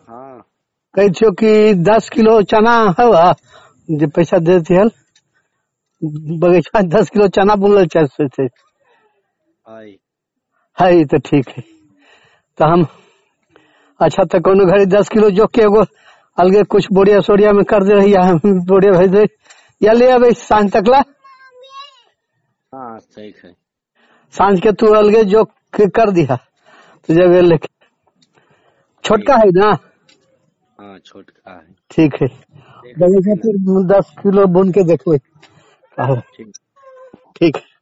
हाँ कही छो कि 10 किलो चना है जो पैसा देती है बगीचा 10 किलो चना बुनल चाहिए आई है तो ठीक है। तो हम अच्छा तो कोनो घड़ी 10 किलो जो के एगो अलगे कुछ बोरिया सोरिया में कर दे रही है, बोरिया भेज दे या ले अब सांझ तक ला। हाँ ठीक है। सांझ के तू अलगे जो के कर दिया तो जब ये लेके ठीक छोटका है ना। हाँ छोटका है। ठीक है देख बगीचा लेंगे ना। फिर 10 किलो बुन के देखो। ठीक। ठीक है।